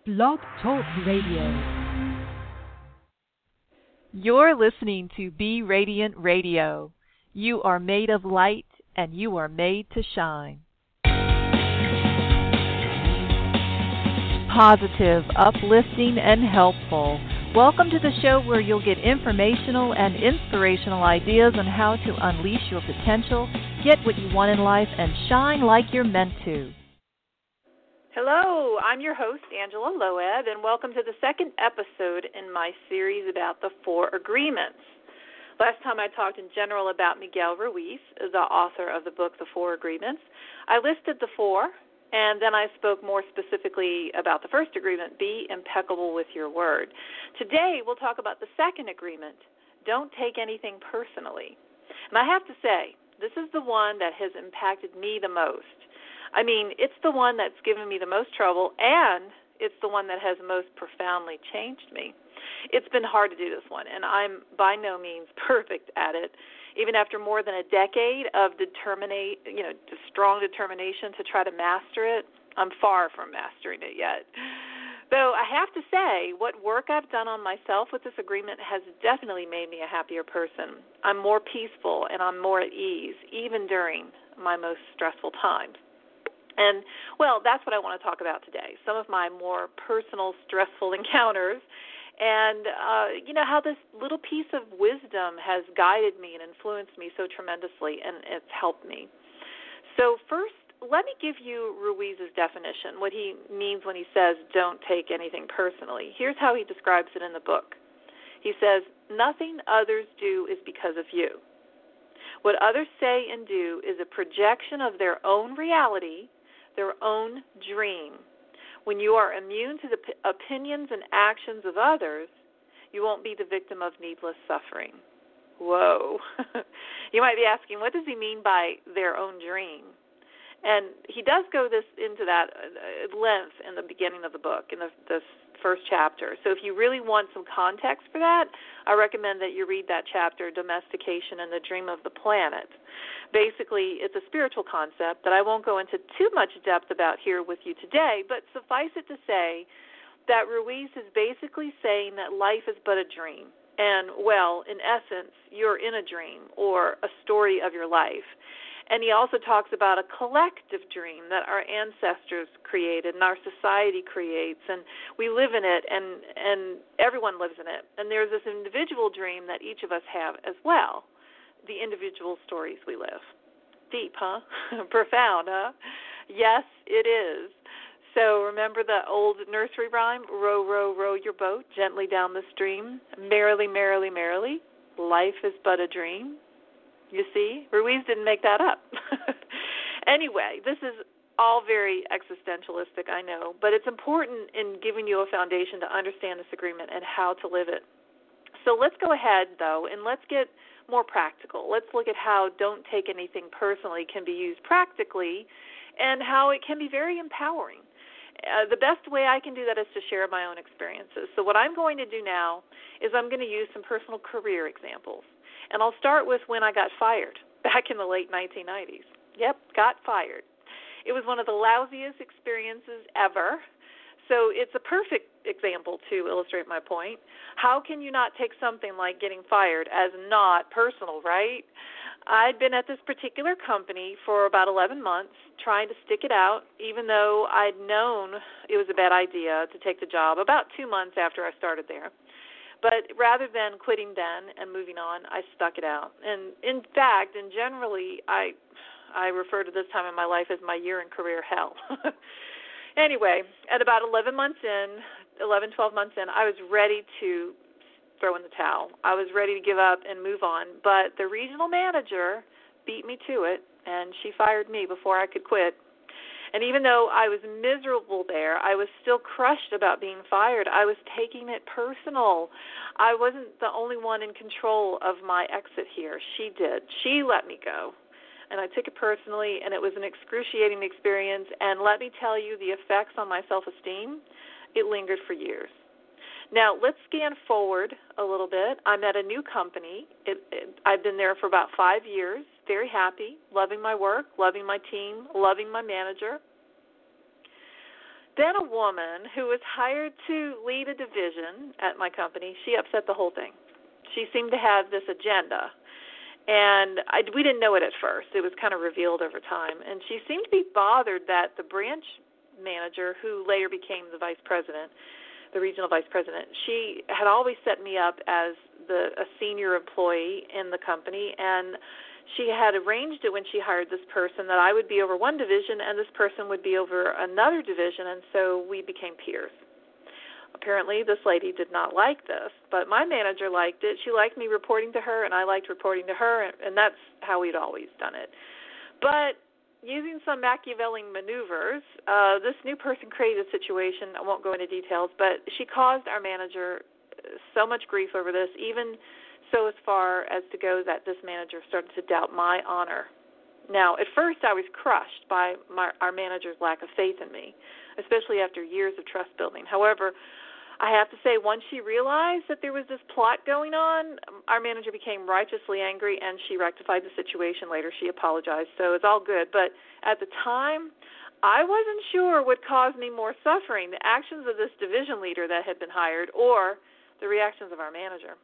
Blog Talk Radio. You're listening to Be Radiant Radio. You are made of light, and you are made to shine. Positive, uplifting, and helpful. Welcome to the show where you'll get informational and inspirational ideas on how to unleash your potential, get what you want in life, and shine like you're meant to. Hello, I'm your host, Angela Loeb, and welcome to the second episode in my series about the Four Agreements. Last time I talked in general about Miguel Ruiz, the author of the book The Four Agreements. I listed the four, and then I spoke more specifically about the first agreement, be impeccable with your word. Today we'll talk about the second agreement, don't take anything personally. And I have to say, this is the one that has impacted me the most. I mean, it's the one that's given me the most trouble, and it's the one that has most profoundly changed me. It's been hard to do this one, and I'm by no means perfect at it. Even after more than a decade of strong determination to try to master it, I'm far from mastering it yet. Though I have to say, what work I've done on myself with this agreement has definitely made me a happier person. I'm more peaceful, and I'm more at ease, even during my most stressful times. And, well, that's what I want to talk about today, some of my more personal, stressful encounters, and, how this little piece of wisdom has guided me and influenced me so tremendously, and it's helped me. So first, let me give you Ruiz's definition, what he means when he says don't take anything personally. Here's how he describes it in the book. He says, nothing others do is because of you. What others say and do is a projection of their own reality, their own dream. When you are immune to the opinions and actions of others, you won't be the victim of needless suffering. Whoa. You might be asking, what does he mean by their own dream? And he does go into that at length in the beginning of the book, in the first chapter. So if you really want some context for that, I recommend that you read that chapter, Domestication and the Dream of the Planet. Basically, it's a spiritual concept that I won't go into too much depth about here with you today, but suffice it to say that Ruiz is basically saying that life is but a dream. And, well, in essence, you're in a dream or a story of your life. And he also talks about a collective dream that our ancestors created and our society creates, and we live in it, and everyone lives in it. And there's this individual dream that each of us have as well, the individual stories we live. Deep, huh? Profound, huh? Yes, it is. So remember the old nursery rhyme, row, row, row your boat gently down the stream, merrily, merrily, merrily, life is but a dream. You see, Ruiz didn't make that up. Anyway, this is all very existentialistic, I know, but it's important in giving you a foundation to understand this agreement and how to live it. So let's go ahead, though, and let's get more practical. Let's look at how don't take anything personally can be used practically and how it can be very empowering. The best way I can do that is to share my own experiences. So what I'm going to do now is I'm going to use some personal career examples. And I'll start with when I got fired back in the late 1990s. Yep, got fired. It was one of the lousiest experiences ever. So it's a perfect example to illustrate my point. How can you not take something like getting fired as not personal, right? I'd been at this particular company for about 11 months trying to stick it out, even though I'd known it was a bad idea to take the job about 2 months after I started there. But rather than quitting then and moving on, I stuck it out. And in fact, and generally, I refer to this time in my life as my year in career hell. Anyway, at about 12 months in, I was ready to throw in the towel. I was ready to give up and move on. But the regional manager beat me to it, and she fired me before I could quit. And even though I was miserable there, I was still crushed about being fired. I was taking it personal. I wasn't the only one in control of my exit here. She did. She let me go. And I took it personally, and it was an excruciating experience. And let me tell you, the effects on my self-esteem, it lingered for years. Now, let's scan forward a little bit. I'm at a new company. I've been there for about 5 years, very happy, loving my work, loving my team, loving my manager. then a woman who was hired to lead a division at my company, she upset the whole thing. She seemed to have this agenda. And we didn't know it at first. It was kind of revealed over time. And she seemed to be bothered that the branch manager, who later became the vice president, the regional vice president, she had always set me up as a senior employee in the company. And she had arranged it when she hired this person that I would be over one division and this person would be over another division. And so we became peers. Apparently, this lady did not like this, but my manager liked it. She liked me reporting to her, and I liked reporting to her, and that's how we'd always done it. But using some Machiavellian maneuvers, this new person created a situation. I won't go into details, but she caused our manager so much grief over this, even so as far as to go that this manager started to doubt my honor. Now, at first, I was crushed by our manager's lack of faith in me, especially after years of trust building. However, I have to say, once she realized that there was this plot going on, our manager became righteously angry, and she rectified the situation later. She apologized, so it's all good. But at the time, I wasn't sure what caused me more suffering, the actions of this division leader that had been hired or the reactions of our manager.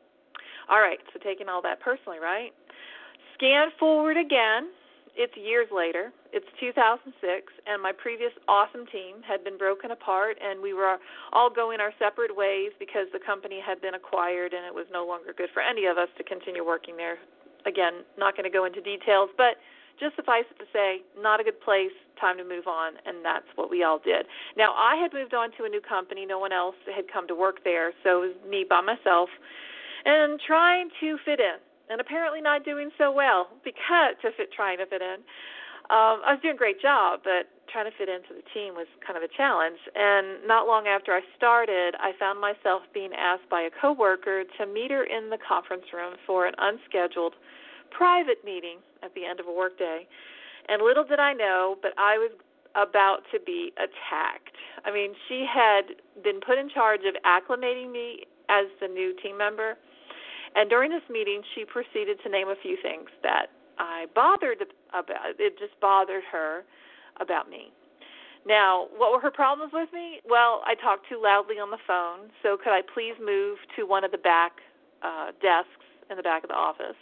All right, so taking all that personally, right? Scan forward again. It's years later. It's 2006, and my previous awesome team had been broken apart, and we were all going our separate ways because the company had been acquired, and it was no longer good for any of us to continue working there. Again, not going to go into details, but just suffice it to say, not a good place, time to move on, and that's what we all did. Now, I had moved on to a new company. No one else had come to work there, so it was me by myself, and trying to fit in. And apparently not doing so well trying to fit in. I was doing a great job, but trying to fit into the team was kind of a challenge. And not long after I started, I found myself being asked by a coworker to meet her in the conference room for an unscheduled private meeting at the end of a workday. And little did I know, but I was about to be attacked. I mean, she had been put in charge of acclimating me as the new team member. And during this meeting, she proceeded to name a few things that I bothered about. It just bothered her about me. Now, what were her problems with me? Well, I talked too loudly on the phone, so could I please move to one of the back desks in the back of the office?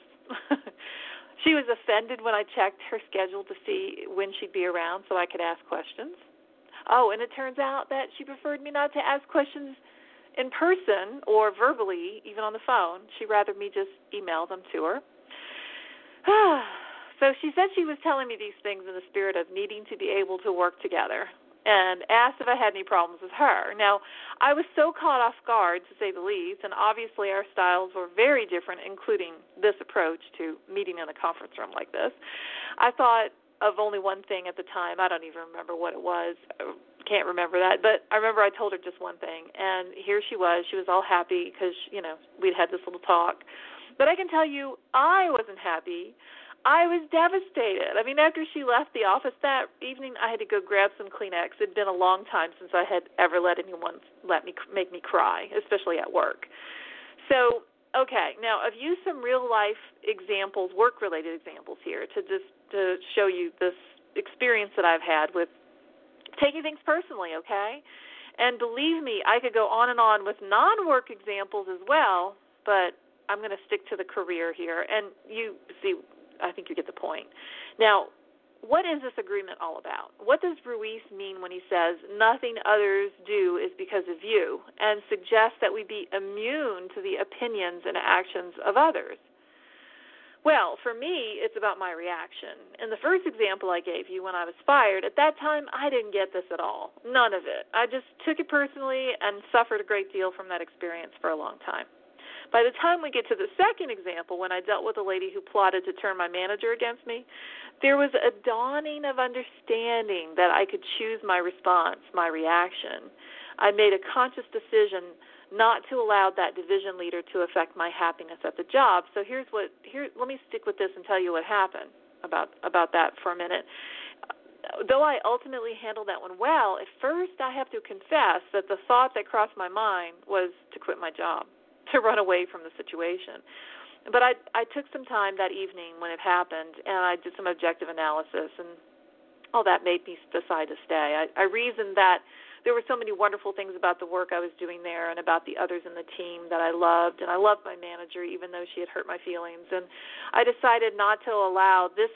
She was offended when I checked her schedule to see when she'd be around so I could ask questions. Oh, and it turns out that she preferred me not to ask questions in person or verbally, even on the phone. She'd rather me just email them to her. So she said she was telling me these things in the spirit of needing to be able to work together and asked if I had any problems with her. Now, I was so caught off guard, to say the least, and obviously our styles were very different, including this approach to meeting in a conference room like this. I thought of only one thing at the time. I don't even remember what it was. Can't remember that. But I remember I told her just one thing. And here she was. She was all happy because, we'd had this little talk. But I can tell you, I wasn't happy. I was devastated. I mean, after she left the office that evening, I had to go grab some Kleenex. It had been a long time since I had ever let anyone make me cry, especially at work. So, okay, now I've used some real-life examples, work-related examples here to show you this experience that I've had with taking things personally, okay? And believe me, I could go on and on with non-work examples as well, but I'm going to stick to the career here. And you see, I think you get the point. Now, what is this agreement all about? What does Ruiz mean when he says nothing others do is because of you, and suggests that we be immune to the opinions and actions of others? Well, for me, it's about my reaction. In the first example I gave you when I was fired, at that time, I didn't get this at all. None of it. I just took it personally and suffered a great deal from that experience for a long time. By the time we get to the second example, when I dealt with a lady who plotted to turn my manager against me, there was a dawning of understanding that I could choose my response, my reaction. I made a conscious decision not to allow that division leader to affect my happiness at the job. So let me stick with this and tell you what happened about that for a minute. Though I ultimately handled that one well, at first I have to confess that the thought that crossed my mind was to quit my job, to run away from the situation. But I took some time that evening when it happened, and I did some objective analysis, and all that made me decide to stay. I reasoned that there were so many wonderful things about the work I was doing there and about the others in the team that I loved, and I loved my manager even though she had hurt my feelings. And I decided not to allow this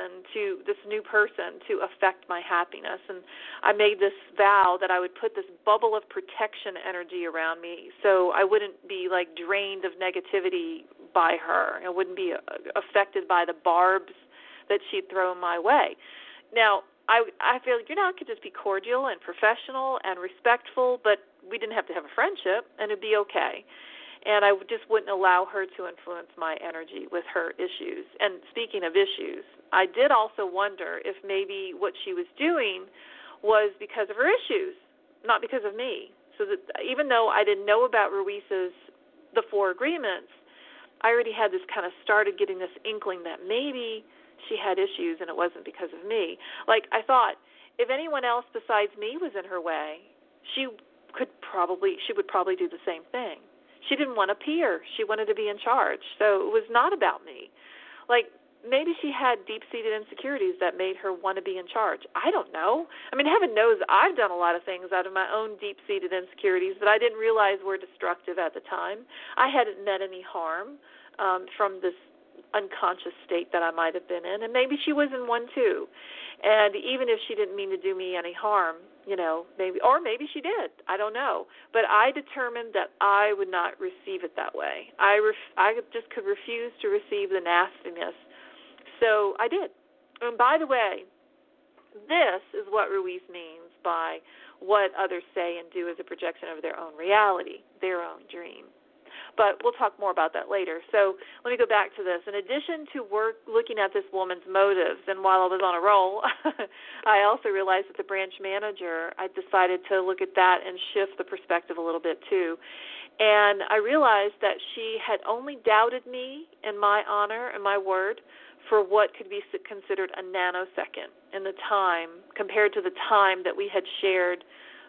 new person to affect my happiness. And I made this vow that I would put this bubble of protection energy around me so I wouldn't be like drained of negativity by her. I wouldn't be affected by the barbs that she'd throw my way. Now, I feel like I could just be cordial and professional and respectful, but we didn't have to have a friendship, and it'd be okay. And I just wouldn't allow her to influence my energy with her issues. And speaking of issues, I did also wonder if maybe what she was doing was because of her issues, not because of me. So that even though I didn't know about Ruiz's The Four Agreements, I already had this kind of started getting this inkling that maybe she had issues and it wasn't because of me. Like, I thought, if anyone else besides me was in her way, she would probably do the same thing. She didn't want to peer. She wanted to be in charge. So it was not about me. Like, maybe she had deep-seated insecurities that made her want to be in charge. I don't know. I mean, heaven knows I've done a lot of things out of my own deep-seated insecurities that I didn't realize were destructive at the time. I hadn't meant any harm from this unconscious state that I might have been in, and maybe she was in one too. And even if she didn't mean to do me any harm, maybe she did. I don't know. But I determined that I would not receive it that way. I just could refuse to receive the nastiness. So I did. And by the way, this is what Ruiz means by what others say and do as a projection of their own reality, their own dream. But we'll talk more about that later. So let me go back to this. In addition to looking at this woman's motives, and while I was on a roll, I also realized that the branch manager, I decided to look at that and shift the perspective a little bit too. And I realized that she had only doubted me and my honor and my word for what could be considered a nanosecond in the time compared to the time that we had shared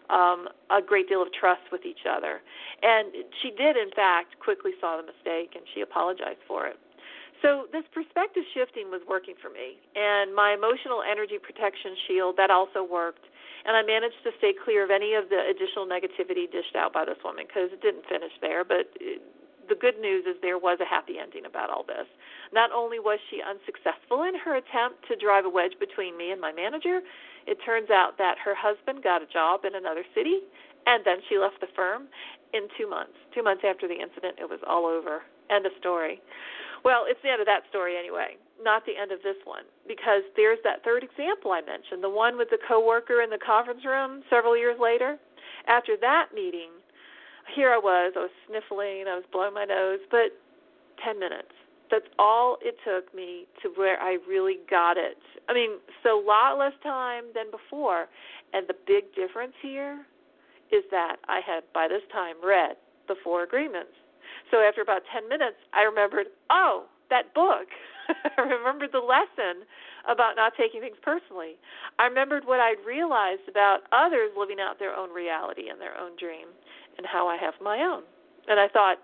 a great deal of trust with each other. And she did, in fact, quickly saw the mistake, and she apologized for it. So this perspective shifting was working for me, and my emotional energy protection shield, that also worked, and I managed to stay clear of any of the additional negativity dished out by this woman because it didn't finish there, but the good news is there was a happy ending about all this. Not only was she unsuccessful in her attempt to drive a wedge between me and my manager, it turns out that her husband got a job in another city, and then she left the firm in 2 months. 2 months after the incident, it was all over. End of story. Well, it's the end of that story anyway, not the end of this one, because there's that third example I mentioned, the one with the coworker in the conference room several years later. After that meeting, here I was sniffling, I was blowing my nose, but 10 minutes. That's all it took me to where I really got it. I mean, so a lot less time than before. And the big difference here is that I had, by this time, read The Four Agreements. So after about 10 minutes, I remembered, that book. I remembered the lesson about not taking things personally. I remembered what I'd realized about others living out their own reality and their own dream and how I have my own. And I thought,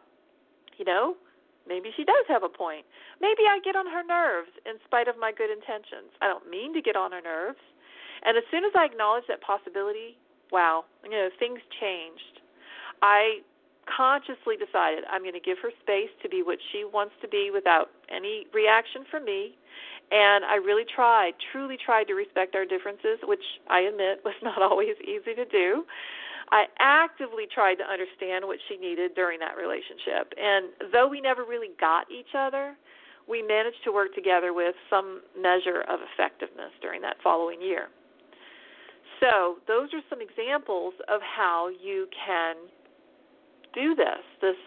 maybe she does have a point. Maybe I get on her nerves in spite of my good intentions. I don't mean to get on her nerves. And as soon as I acknowledged that possibility, wow, things changed. I consciously decided I'm going to give her space to be what she wants to be without any reaction from me. And I really truly tried to respect our differences, which I admit was not always easy to do. I actively tried to understand what she needed during that relationship. And though we never really got each other, we managed to work together with some measure of effectiveness during that following year. So those are some examples of how you can do this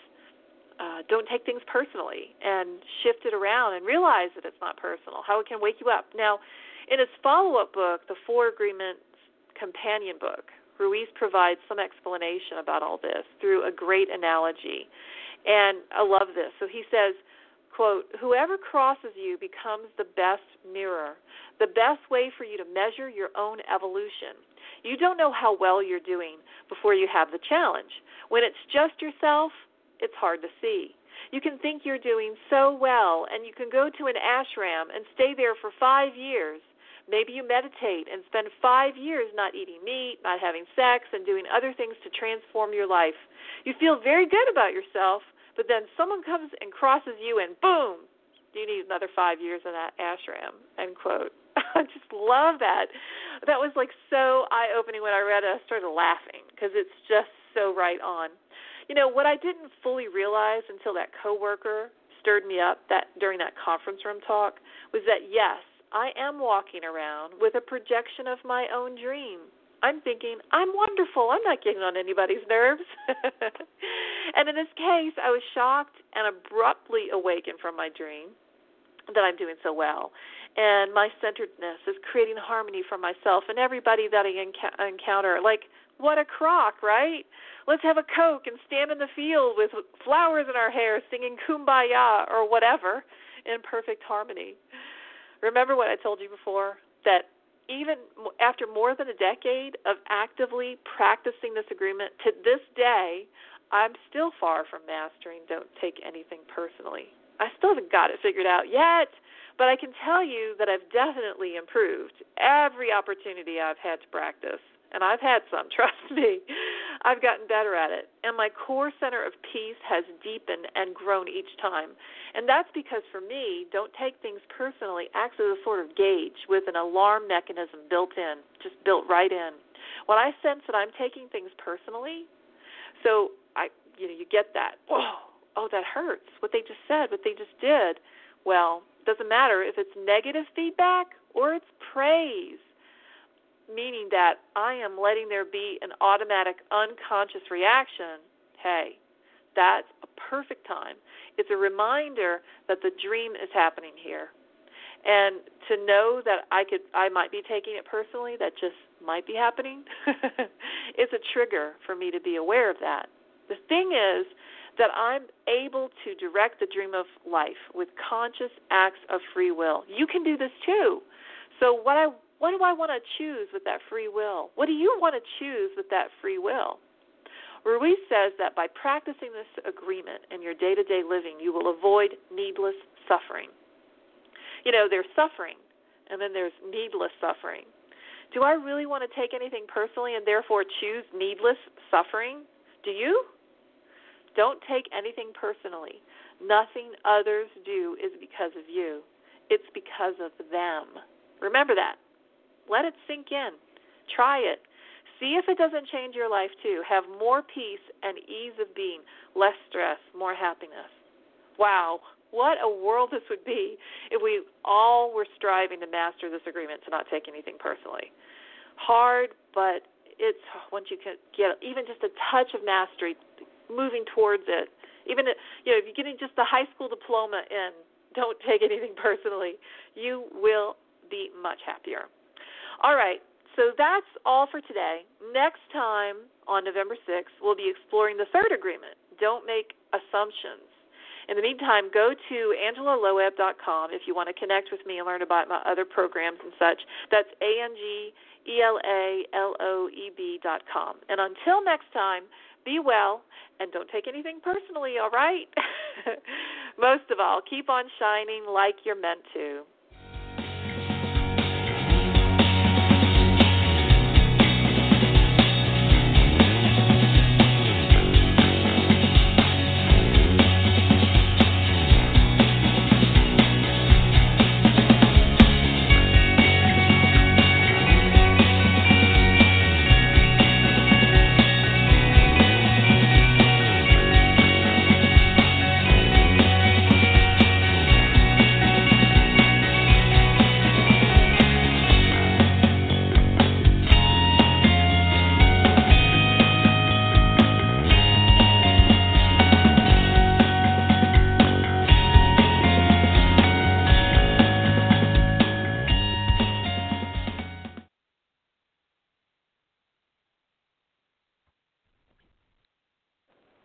don't take things personally and shift it around and realize that it's not personal, how it can wake you up. Now, in his follow-up book, The Four Agreements Companion Book, Ruiz provides some explanation about all this through a great analogy. And I love this. So he says, quote, "Whoever crosses you becomes the best mirror, the best way for you to measure your own evolution. You don't know how well you're doing before you have the challenge. When it's just yourself, it's hard to see. You can think you're doing so well, and you can go to an ashram and stay there for 5 years, Maybe you meditate and spend 5 years not eating meat, not having sex, and doing other things to transform your life. You feel very good about yourself, but then someone comes and crosses you and boom, you need another 5 years in that ashram, end quote. I just love that. That was like so eye-opening when I read it. I started laughing because it's just so right on. You know, what I didn't fully realize until that coworker stirred me up during that conference room talk was that, yes, I am walking around with a projection of my own dream. I'm thinking, I'm wonderful. I'm not getting on anybody's nerves. And in this case, I was shocked and abruptly awakened from my dream that I'm doing so well. And my centeredness is creating harmony for myself and everybody that I encounter. Like, what a crock, right? Let's have a Coke and stand in the field with flowers in our hair singing Kumbaya or whatever in perfect harmony. Remember what I told you before, that even after more than a decade of actively practicing this agreement, to this day, I'm still far from mastering don't take anything personally. I still haven't got it figured out yet, but I can tell you that I've definitely improved every opportunity I've had to practice. And I've had some, trust me. I've gotten better at it. And my core center of peace has deepened and grown each time. And that's because for me, don't take things personally acts as a sort of gauge with an alarm mechanism built in, just built right in. When I sense that I'm taking things personally, so you get that, oh, that hurts, what they just said, what they just did. Well, it doesn't matter if it's negative feedback or it's praise. Meaning that I am letting there be an automatic unconscious reaction. Hey, that's a perfect time. It's a reminder that the dream is happening here. And to know that I might be taking it personally, that just might be happening, it's a trigger for me to be aware of that. The thing is that I'm able to direct the dream of life with conscious acts of free will. You can do this too. So what do I want to choose with that free will? What do you want to choose with that free will? Ruiz says that by practicing this agreement in your day-to-day living, you will avoid needless suffering. You know, there's suffering, and then there's needless suffering. Do I really want to take anything personally and therefore choose needless suffering? Do you? Don't take anything personally. Nothing others do is because of you. It's because of them. Remember that. Let it sink in. Try it. See if it doesn't change your life too. Have more peace and ease of being, less stress, more happiness. Wow, what a world this would be if we all were striving to master this agreement to not take anything personally. Hard, but it's once you can get even just a touch of mastery, moving towards it. Even if you're getting just the high school diploma in, don't take anything personally, you will be much happier. All right, so that's all for today. Next time on November 6th, we'll be exploring the third agreement, don't make assumptions. In the meantime, go to AngelaLoeb.com if you want to connect with me and learn about my other programs and such. That's AngelaLoeb.com. And until next time, be well and don't take anything personally, all right? Most of all, keep on shining like you're meant to.